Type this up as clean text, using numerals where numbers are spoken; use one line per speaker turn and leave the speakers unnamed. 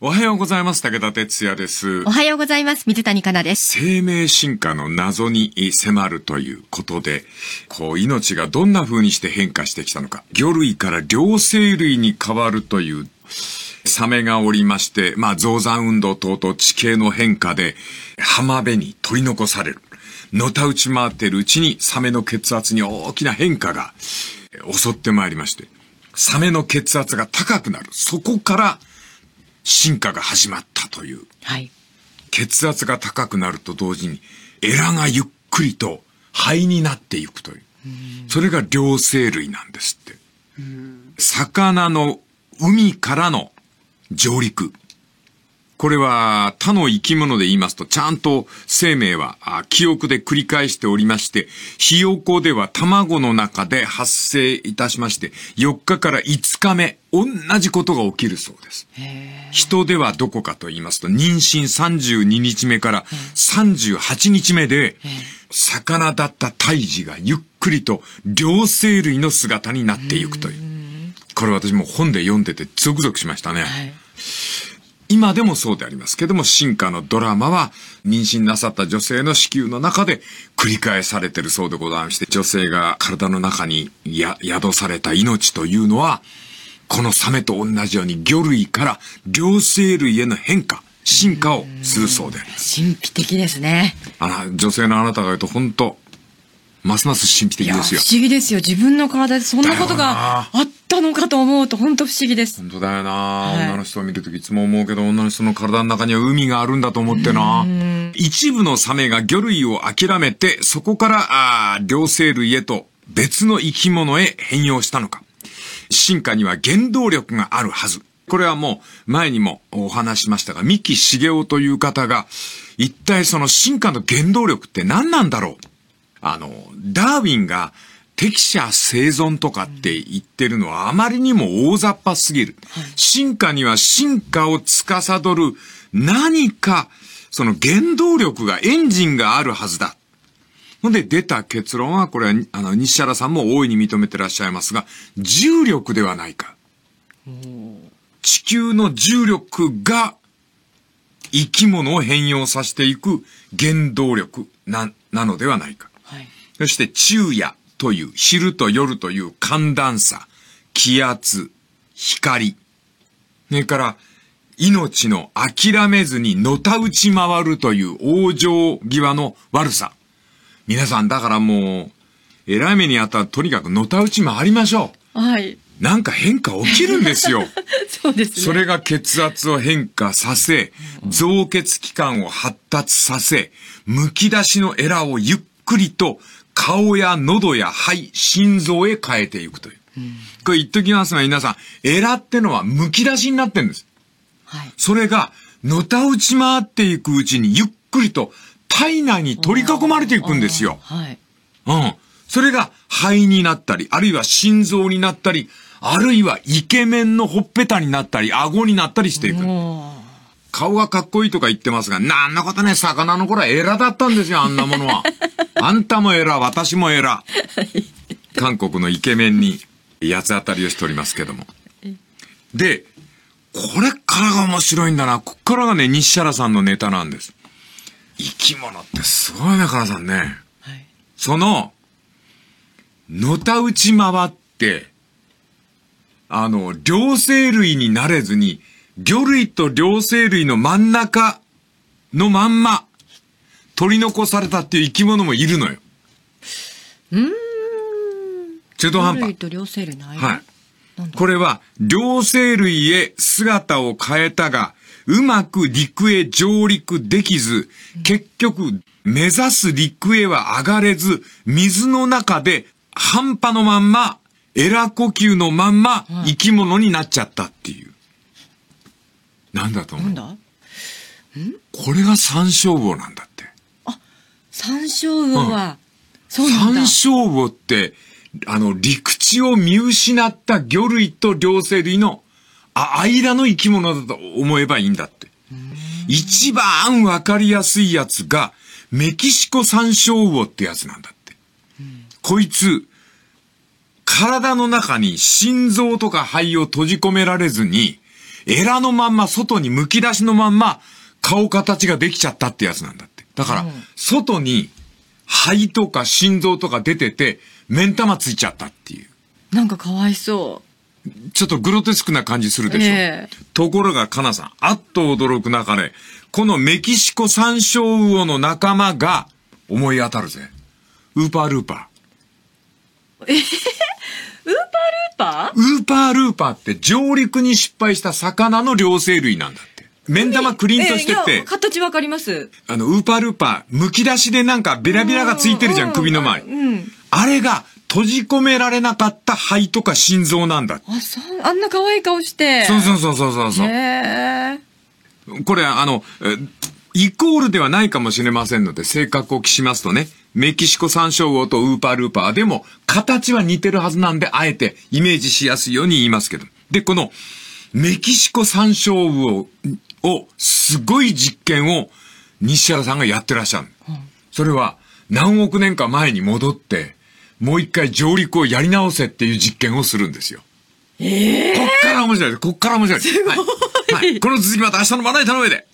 おはようございます。武田哲也です。
おはようございます。水谷香奈です。
生命進化の謎に迫るということで、命がどんな風にして変化してきたのか、魚類から両生類に変わるというサメがおりまして、増産運動等々地形の変化で浜辺に取り残される。のたうち回っているうちにサメの血圧に大きな変化が襲ってまいりまして、サメの血圧が高くなる。そこから進化が始まったという。
はい。
血圧が高くなると同時に、エラがゆっくりと肺になっていくという。それが両生類なんですって。魚の海からの上陸。これは他の生き物で言いますと、ちゃんと生命は記憶で繰り返しておりまして、ひよこでは卵の中で発生いたしまして、4日から5日目、同じことが起きるそうです。人ではどこかと言いますと、妊娠32日目から38日目で、魚だった胎児がゆっくりと両生類の姿になっていくという。これ私も本で読んでてゾクゾクしましたね。今でもそうでありますけども、進化のドラマは妊娠なさった女性の子宮の中で繰り返されているそうでございまして、女性が体の中に宿された命というのは、このサメと同じように魚類から両生類への変化、進化をするそうであります。
神秘的ですね。
女性のあなたが言うと本当、ますます神秘的ですよ。
不思議ですよ。自分の体でそんなことがあったのかと思うと本当不思議です。
本当だよな、女の人を見るときいつも思うけど、女の人の体の中には海があるんだと思ってな。一部のサメが魚類を諦めて、そこから両生類へと別の生き物へ変容したのか。進化には原動力があるはず。これはもう前にもお話しましたが、三木茂雄という方が一体その進化の原動力って何なんだろう。ダーウィンが適者生存とかって言ってるのはあまりにも大雑把すぎる。進化には進化を司る何か、その原動力が、エンジンがあるはずだ。ほんで出た結論は、これは西原さんも大いに認めてらっしゃいますが、重力ではないか。地球の重力が生き物を変容させていく原動力なのではないか。そして昼夜という、昼と夜という寒暖差、気圧、光。それから命の諦めずにのたうち回るという往生際の悪さ。皆さんだからもう、偉い目にあったらとにかくのたうち回りましょう。
はい。
なんか変化起きるんですよ。
そうですね。
それが血圧を変化させ、造血器官を発達させ、剥き出しのエラをゆっくりと顔や喉や肺、心臓へ変えていくという。これ言っときますが皆さん、エラってのは剥き出しになってるんです。それが、のたうち回っていくうちにゆっくりと体内に取り囲まれていくんですよ。それが肺になったり、あるいは心臓になったり、あるいはイケメンのほっぺたになったり、顎になったりしていく。顔がかっこいいとか言ってますが、なんなことね、魚の頃はエラだったんですよ、あんなものは。あんたもエラ、私もエラ。韓国のイケメンに八つ当たりをしておりますけども。で、これからが面白いんだな。こっからがね、西原さんのネタなんです。生き物ってすごいね、からさんね。その、のたうち回って、両生類になれずに、魚類と両生類の真ん中のまんま、取り残されたっていう生き物もいるのよ。中途半端。
魚類と両生類の間。
はい。これは、両生類へ姿を変えたが、うまく陸へ上陸できず、結局、目指す陸へは上がれず、水の中で半端のまんま、エラ呼吸のまんま、生き物になっちゃったっていう。なんだと思う？これがサンショウウオなんだって。
サンショウウオは、そうなんだ。
サンショウウオって、陸地を見失った魚類と両生類の間の生き物だと思えばいいんだって。一番わかりやすいやつが、メキシコサンショウウオってやつなんだって。こいつ、体の中に心臓とか肺を閉じ込められずに、 エラのまんま外に剥き出しのまんま顔形ができちゃったってやつなんだって。だから、外に肺とか心臓とか出てて、目ん玉ついちゃったっていう。
なんかかわいそう。
ちょっとグロテスクな感じするでしょ。ところが、かなさん、あっと驚く中で、このメキシコサンショウウオの仲間が思い当たるぜ。ウーパールーパー。
ウーパールーパー？
ウーパールーパーって上陸に失敗した魚の両生類なんだって。目ん玉クリンとしてて。
形わかります。
ウーパールーパー、剥き出しでなんかベラベラがついてるじゃん、首の前。あれが閉じ込められなかった肺とか心臓なんだ。
あんな可愛い顔して。
そう。これイコールではないかもしれませんので、正確を期しますとね、メキシコサンショウウオとウーパールーパーでも形は似てるはずなんで、あえてイメージしやすいように言いますけど。で、このメキシコサンショウウオをすごい実験を西原さんがやってらっしゃる。それは何億年か前に戻って、もう一回上陸をやり直せっていう実験をするんですよ。こっから面白いです。
すごい。
はい。この続きまた明日のまな板の上で。